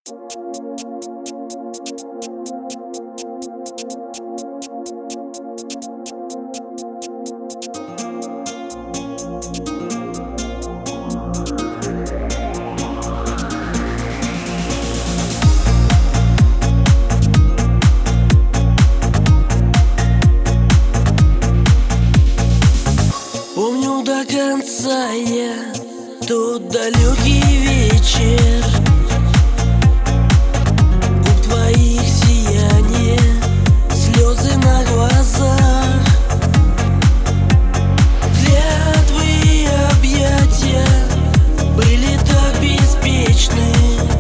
Помню до конца я тот далекий вечер, губ твоих сияние, слезы на глазах, клятвы и объятия были так беспечны,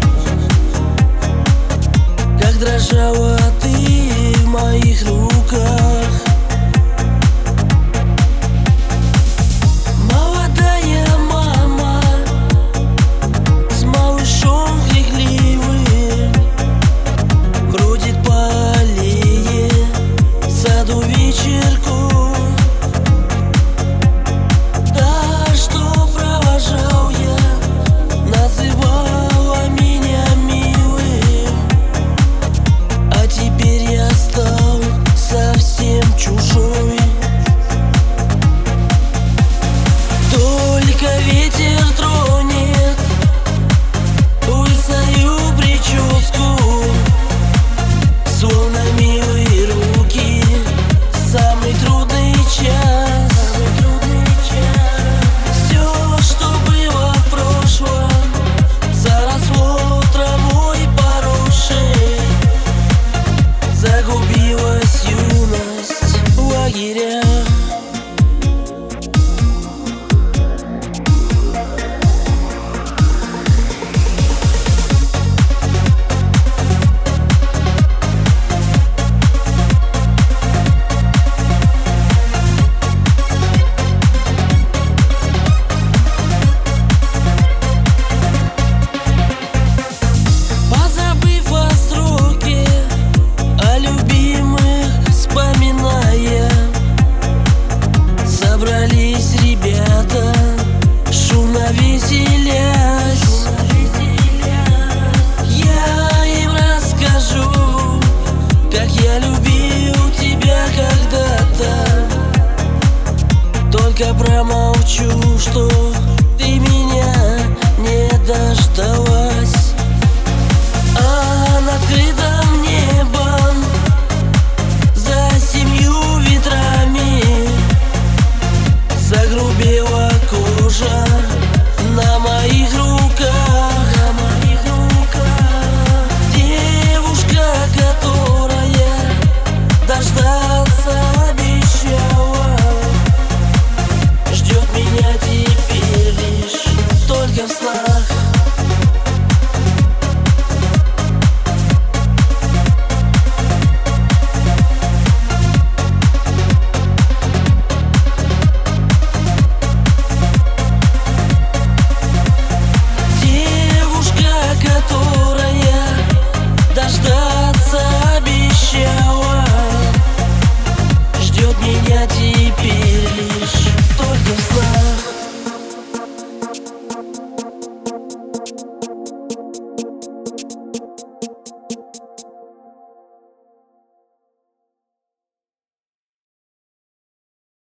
как дрожала ты в моих руках. Ветер тронет лысую прическу, словно милые руки. Самый трудный час, все, что было в прошлом, заросло травой поросшей. Загубилась юность в лагерях. Собрались ребята, шумно веселясь. Я им расскажу, как я любил тебя когда-то. Только промолчу, что ты меня не дождалась. А над открытым небом, за 7 ветрами, загрубела кожа на моих руках. Девушка, которая дождаться обещала, ждет меня теперь лишь только в снах.